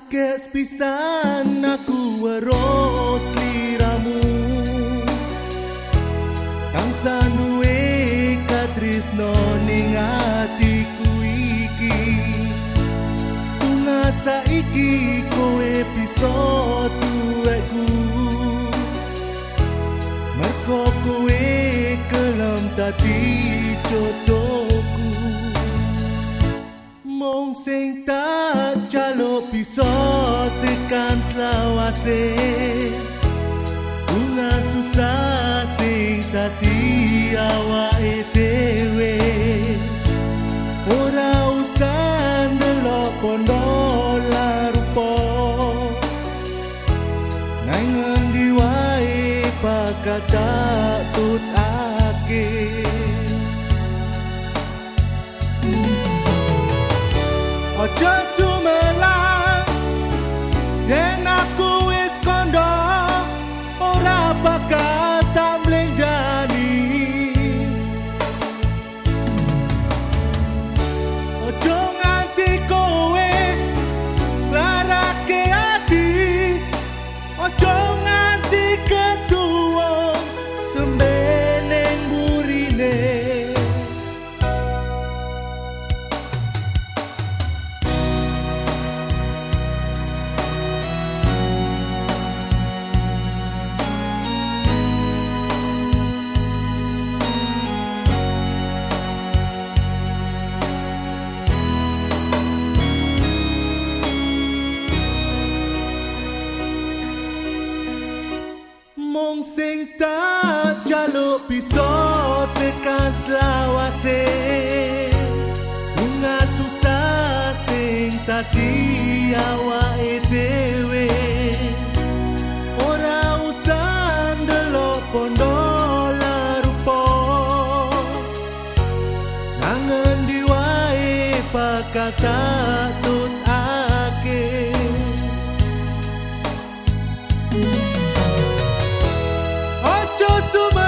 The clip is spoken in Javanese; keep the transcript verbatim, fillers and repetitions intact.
Akes pisan aku weros liramu tansah duwe katresno ning atiku iki tunggu saiki kowe bisa tuwekku mergo kowe kelem dadi jodohku mong sing tak jaluk bisa tekan selawase bunga susah sing dadi awake dhewe ora usah ndelok pondo larupa nang ngendi wae bakal tak tutake ojo sumelang yen aku wis kondo ora bakal tak mlenjani ojo nganti kowe larake ati ojo nganti ketuwa tembe ning burine mong sing tak jaluk bisa tekan selawase bunga susah sing tadi awake dhewe ora usah ndelok pondo larupa nang endi wae bakal tak tutake ojo sumelang